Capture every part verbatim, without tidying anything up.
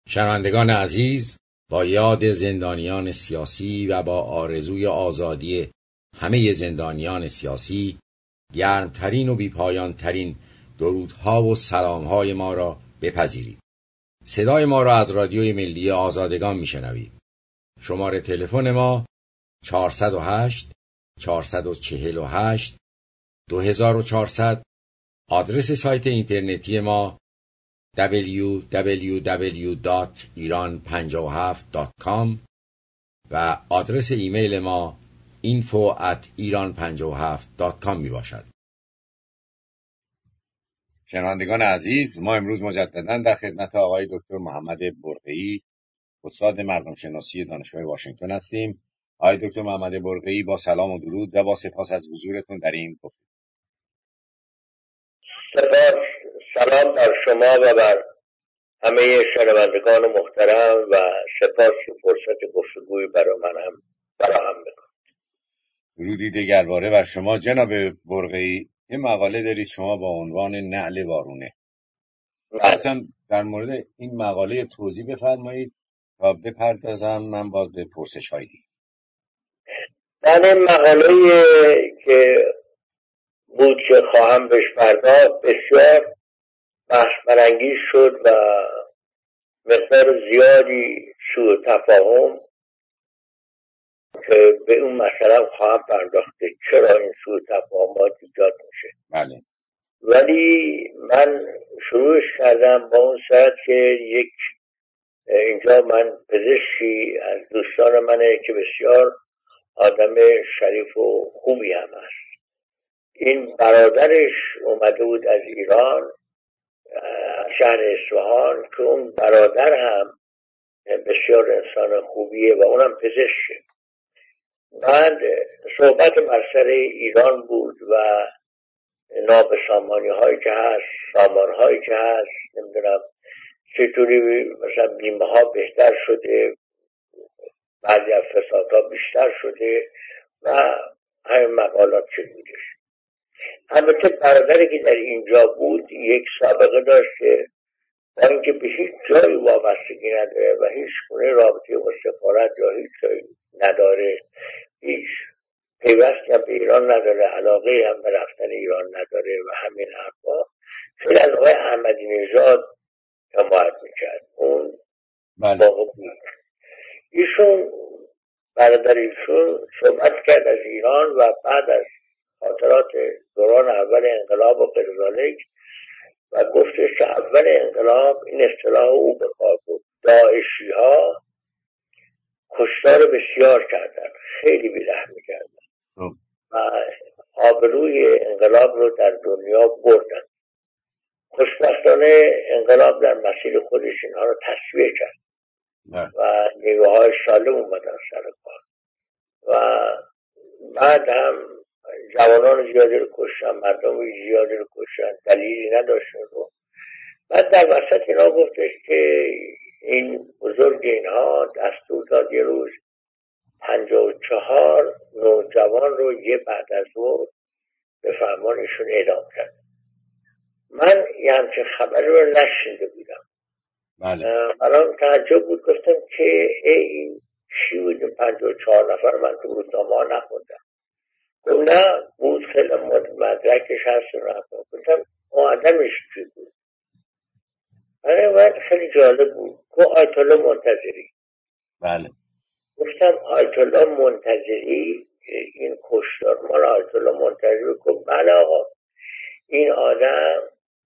شنوندگان عزیز، با یاد زندانیان سیاسی و با آرزوی آزادی همه زندانیان سیاسی، گرمترین و بیپایانترین درودها و سلامهای ما را بپذیرید. صدای ما را از رادیوی ملی آزادگان میشنوید. شماره تلفن ما چهارصد و هشت چهارصد و چهل و هشت دو هزار و چهارصد. آدرس سایت اینترنتی ما دبلیو دبلیو دبلیو دات ایران پنجاه و هفت دات کام و آدرس ایمیل ما اینفو ات ایران پنجاه و هفت دات کام می باشد. شنوندگان عزیز، ما امروز مجددا در خدمت آقای دکتر محمد برقی‌ای، استاد مردم شناسی دانشگاه واشنگتن هستیم. آقای دکتر محمد برقی‌ای، با سلام و درود و با سپاس از حضورتون در این گفتگو. سپاس، سلام بر شما و بر همه شنوندگان محترم و سپاس که فرصت گفتگوی برای من هم فراهم می‌کنید. درودی دگرباره بر شما جناب برقی‌ای. یه مقاله دارید شما با عنوان نعل وارونه. اصلا در مورد این مقاله توضیح بفرمایید تا بپردازم من باز به پرسش هایی. من این مقاله که بود که خواهم بهش پرداخت بسیار بحث برانگیز شد و مقدار زیادی سوء تفاهم که به اون مسئله خواهم پرداخت چرا این سوء تفاهمات ایجاد میشه. بله. ولی من شروعش کردم با اون ساعت که یک اینجا من پزشکی از دوستان منه که بسیار آدم شریف و خوبی هم هست. این برادرش اومده بود از ایران، شهر اصفهان، که اون برادر هم بسیار انسان خوبیه و اونم پزشکه. بعد صحبت بر سر ایران بود و نابسامانی هایی که هست، سامان هایی که هست، نمیدونم چطوری مثلا بیمه ها بهتر شده، بعضی از فساد ها بیشتر شده و همین مقالات چه بودش. البته برادری که در اینجا بود یک سابقه داشت که با اینکه به هیچ جایی وابستگی نداره و هیچ گونه رابطه با سفارت یا هیچ جایی نداره، هیچ پیوستی هم به ایران نداره، علاقه هم به رفتن ایران نداره و همین حرفا، خیلی از آقای احمدی نژاد حمایت میکرد. اون واقع بود. ایشون برادر ایشون صحبت کرد از ایران و بعد از خاطرات دوران اول انقلاب و غیرذالک و گفتش که اول انقلاب این اصطلاح او به کار بود، داعشی ها کشتار بسیار کردن، خیلی بی‌رحمی کردن و آبروی انقلاب رو در دنیا بردن. خوشبختانه انقلاب در مسیر خودش اینها رو تصفیه کرد و نیروهای سالم اومدن سر کار و بعد هم جوانان زیادی رو کشتن، مردم زیادی رو کشتن، دلیلی نداشتن رو. بعد در وسط اینا گفتش که این بزرگ اینها دستور داد یه روز پنجاه و چهار نوجوان رو یه بعد از ظهر به فرمانشون اعدام کرد. من یه همچه خبری رو نشنیده بودم. بله. الان تعجب بود، گفتم که این چی بود پنجاه و چهار نفر؟ من تو روزنامه ها نخوندم. گفت نه بود، خیلی مدرکش هست. گفتم اون آدمش چی بود؟ برای من خیلی جالب بود. گفت آیت الله منتظری. بله. گفتم آیت الله منتظری این کشتار مال آیت الله منتظری؟ گفت بله آقا، این آدم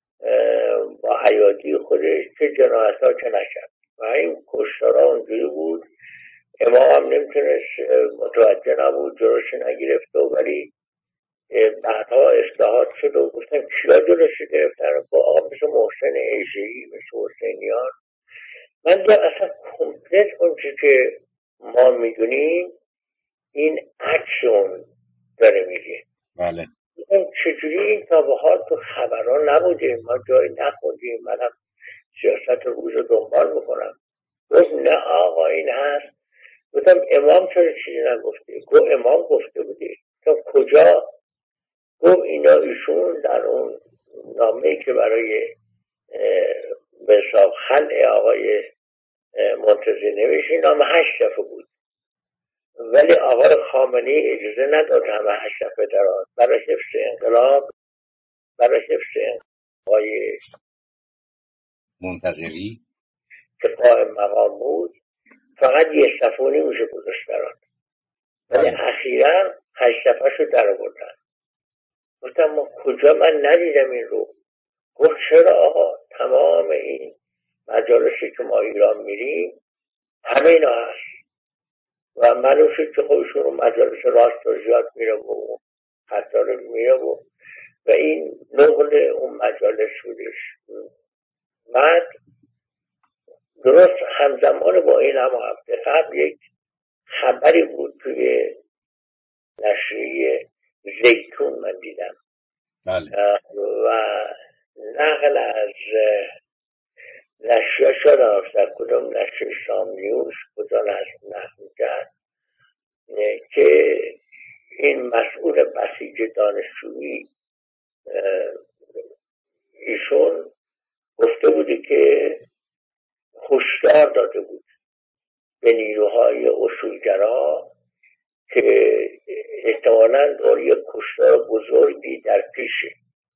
با حیاتی خودش چه جنایت ها چه نکرد و این کشتار ها اونجوری بود. امام هم نمیتونست، متوجه نبود، جلوش نگرفت و ولی بعدها اصلاحات شد و گفتم کیا جلوش گرفتن؟ با آقا مثل محسن عیشه‌ای، مثل حسینیان. من دیدم اصلا کمپلت اون چی که ما میدونیم این عکس اون داره میگه. بله. چجوری این تا به حال تو خبران نبوده، ما جایی نخوندیم، منم سیاست روز رو دنبال میکنم. گفت نه آقا این هست. گفتم امام چرا چیزی نگفته؟ گفت امام گفته بوده. تو کجا؟ گفت اینا ایشون در اون نامه‌ای که برای به حساب خلع آقای منتظر نمیشه. نام هشت دفعه بود، ولی آقای خامنه‌ای اجازه نداد همه هشت دفعه درآد. برای حفظ انقلاب، برای حفظ آقای منتظری که قائم مقام بود فقط یک صفحه و نیم میشه گذاشت درآد، ولی اخیرا هشت دفعه شو در آوردن. گفتم ما کجا، من ندیدم این رو. گفت چرا آقا، تمام این مجالسی که ما ایران میریم همه اینا هست و معلوم شد که خودشون رو مجالس راست رو زیاد میره و حتی رو میره و و این نقل اون مجالس بودش. بعد درست همزمان با این هم هفته قبل یک خبری بود توی نشریه زیتون من دیدم. بله. و نقل از نشریه شدم در کدوم نشریه شام نیوز کدام هست نقل کرد که این مسئول بسیج دانشجویی ایشون گفته بودی که هشدار داده بود به نیروهای اصولگرا که احتمالاً داری کشتار بزرگی در پیشه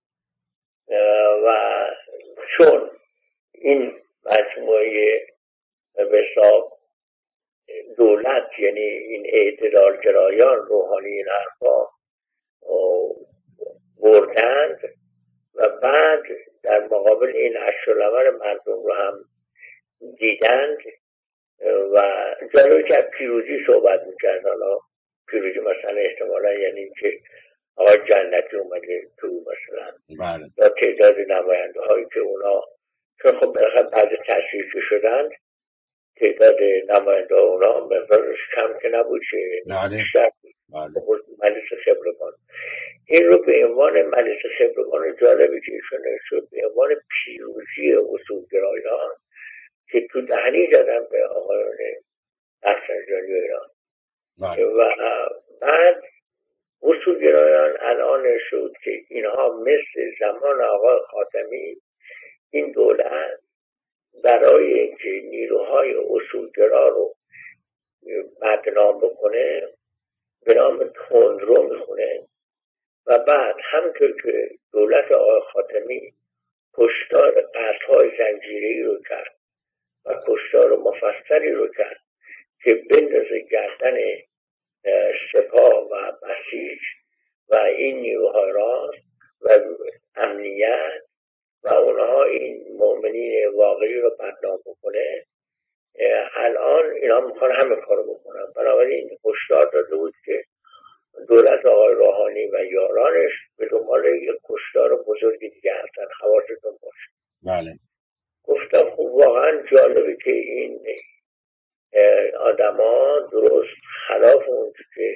و چون این مجموعه به حساب دولت یعنی این اعتدالگرایان روحانی این حرفا بردند و بعد در مقابل این عشرالعمل مردم رو هم دیدند و جالبه که پیروزی صحبت میکرد. حالا پیروزی مثلا احتمالا یعنی که آقای جنتی اومده تو مثلا بله. یا تعداد نماینده هایی که اونا چون خب بالاخره بعد تشریف شدند تعداد نماینده اونا مقدارش کم که نبود چه بیشتر بود. مجلس خبرگان این رو به عنوان مجلس خبرگان جالبی که ایشون شد به عنوان پیروزی اصولگرایان که تو دهنی زدن به آقایان رفسنجانی ایران و بعد اصولگرایان الان شد که اینها مثل زمان آقای خاتمی این دولت برای اینکه نیروهای اصولگرا رو بدنام بکنه به نام تندرو میخونه و بعد همونطور که دولت آقای خاتمی کشتار قتل‌های زنجیره‌ای رو کرد و کشتار مفصلی رو کرد که بندازه گردن سپاه و بسیج و این نیروهای راست و امنیت و اونها این مؤمنین واقعی رو بدنام بکنه. الان اینا میخوان همه کارو بکنن. بنابراین هشدار داده بود که دولت آقای روحانی و یارانش به دنبال یک کشتار بزرگ دیگه هستن، حواستون باشه. بله. گفتم خب واقعا جالبه که این آدما درست خلاف اون که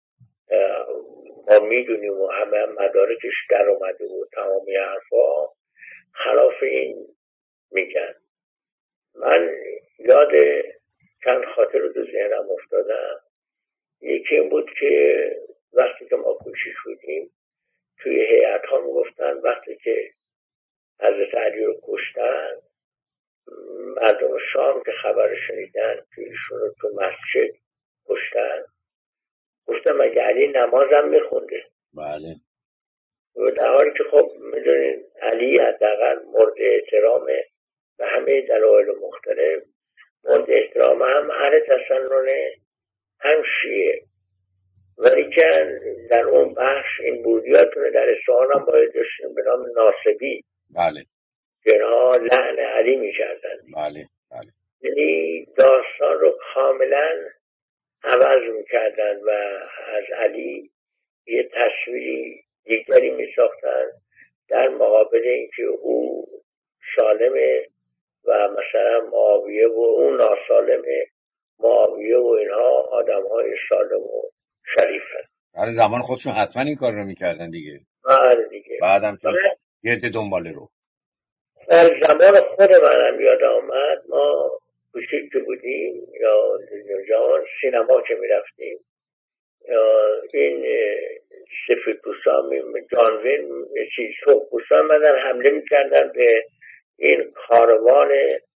ما میدونیم و همه مدارکش در اومده و تمامی حرفا خلاف این میگن. من یاد چند خاطر رو تو ذهنم افتادم. یکی این بود که وقتی که ما کوچیک بودیم توی هیئت ها میگفتن وقتی که حضرت علی رو کشتن مردم شام که خبر شنیدن که ایشون رو تو مسجد کشتن گفتم مگه علی نمازم میخونده؟ بله. و در حالی که خب میدونین علی حداقل مورد احترامه و همه دلایل مختلف مورد احترام هم اهل تسننه هم شیعه، ولی که در اون بخش این بودیاتونه در اصفهان هم باید داشتیم به نام ناصبی. بله. که اینها لعن علی میکردن. بله. بله. یعنی داستان رو کاملا عوض میکردن و از علی یه تصویری دیگری میساختن در مقابل اینکه او سالمه و مثلا معاویه و اون ناسالمه، معاویه و اینها آدم های سالم و شریفن. برای زمان خودشون حتما این کار رو میکردن دیگه. بله دیگه. بعدم که یه عده دنباله رو در زمان خود منم یاد آمد ما کوچیک که بودیم یا جوان سینما که میرفتیم این سفید پوستان جانوین چیز سرخ پوستان مدن حمله میکردن به این کاروان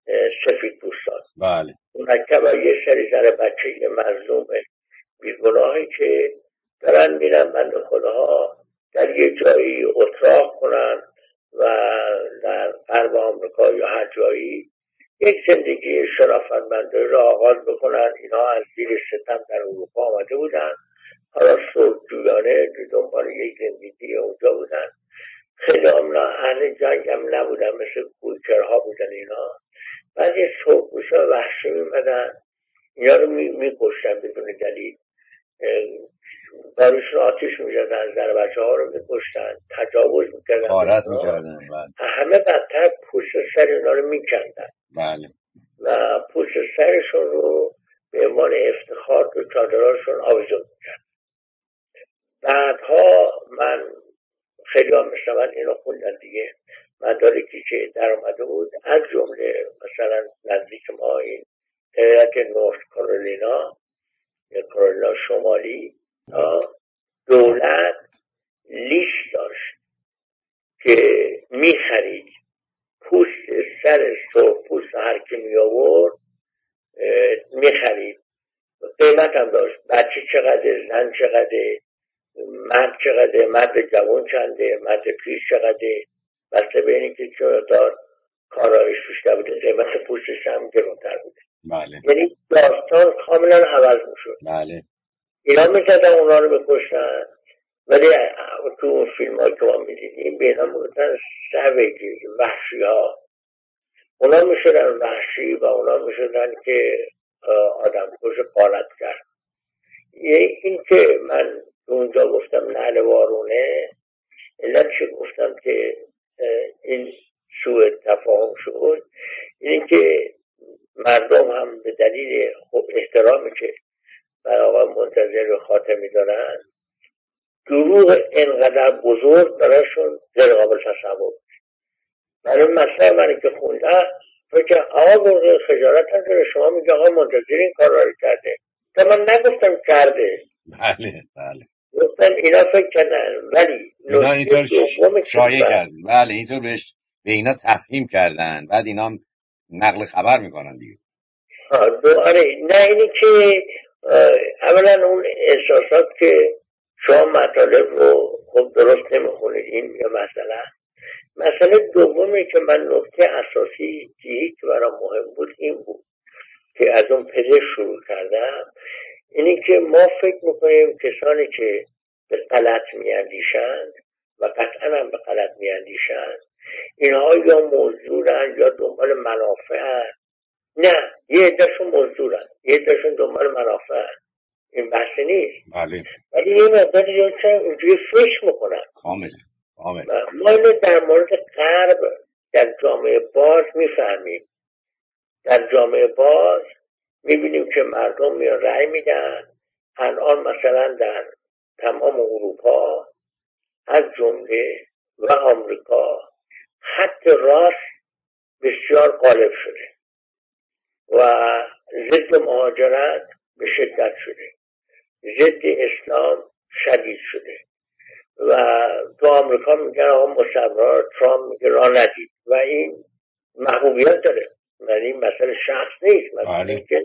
سفید پوستان. بله. مرکب یه سری سر بچه مظلوم بیگناهی که دارن میرن بنده خداها در یه جایی اتراق کنن و در غرب آمریکا یا هر جایی یک زندگی شرافتمندانه را آغاز بکنن. اینا از زیر ستم در اروپا آمده بودن، حالا صلحجویانه دنبال یک زندگی اونجا بودن. خیلی هم اهل جنگ هم نبودن، مثل کویکرها بودن اینا. بعضی سرخپوشا وحشی میمدن اینا رو میکشتن بدون دلیل، بارشون آتیش میزدن، در بچه ها رو میکشتن، تجاوز میکردن، غارت میکردن. همه بدتر پوست سر اینا رو میکندن. بله. و پوست سرشون رو به عنوان افتخار تو چادراشون آویزون میکردن. بعدها من خیلی هم مثل من اینو خوندن دیگه، مدارکی که در اومده بود، از جمله مثلا نزدیک ما این ایالت نورت کارولینا یا کارولینا شمالی، دولت لیست داشت که میخرید پوست سر سرخپوست هر که می آورد، میخرید، قیمت هم داشت، بچه چقدر، زن چقدر، مرد چقدر، مرد جوان چنده، مرد پیش چقدر، بسته به اینی که چون دار کارایش بیشتر بوده قیمت پوستش هم گرونتر بوده. بله. یعنی داستان کاملا عوض میشد. بله. اینا میزدن اونا رو میکشتن، ولی تو اون فیلم ها که ما میدیدیم به اینا میگفتن سویجی، وحشی ها. اونا میشدن وحشی و اونا میشدن که آدم کش قارت کرد. این که من اونجا گفتم نعل وارونه، علت چه گفتم که این سوء تفاهم شد، این که مردم هم به دلیل احترامی که برای آقای منتظر خاتمی دارن، دروغ اینقدر بزرگ برایشون غیر قابل تصور. برای مثلا من که خوندم فکر آقا گرگه خجالت نداره شما میگه آقا منتظر این کار رو کرده، تا من نگفتم کرده. بله بله. گفتم اینا فکر کردن، ولی اینا اینطور شایع کردن. بله اینطور بهش به اینا تفهیم کردن، بعد اینا نقل خبر میکنن دیگه. ها دو آره نه اینی که اولا اون احساسات که شما مطالب رو خب درست نمیخونید، این یا مثلا مسئله دومی که من نکته اساسی که برای مهم بود این بود که از اون پدر شروع کردم، اینی که ما فکر میکنیم کسانی که به غلط میاندیشند و قطعا هم به غلط میاندیشند اینها یا مزدورن یا دنبال منافع. نه، یه عدهشون مزدورن، یه عدهشون دنبال منافع، این بحثی نیست. بله. ولی یه مقدار اینجوری فکر میکنن کاملا کاملا. ما اینو در مورد غرب در جامعه باز میفهمیم. در جامعه باز میبینیم که مردم میان رأی میدن. الان مثلا در تمام اروپا از جمله و آمریکا خط راست بسیار غالب شده و ضد مهاجرت به شدت شده، ضد اسلام شدید شده و تو آمریکا میگن آقا مستعمرات، ترامپ میگه راه ندید و این محبوبیت داره. یعنی این مسئله شخص نیست، مسئله که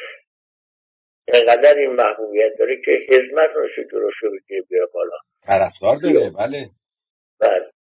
اینقدر این محبوبیت داره که حزمت رو شکل رو بگیره بیاره بالا، طرفدار داره. بله بله.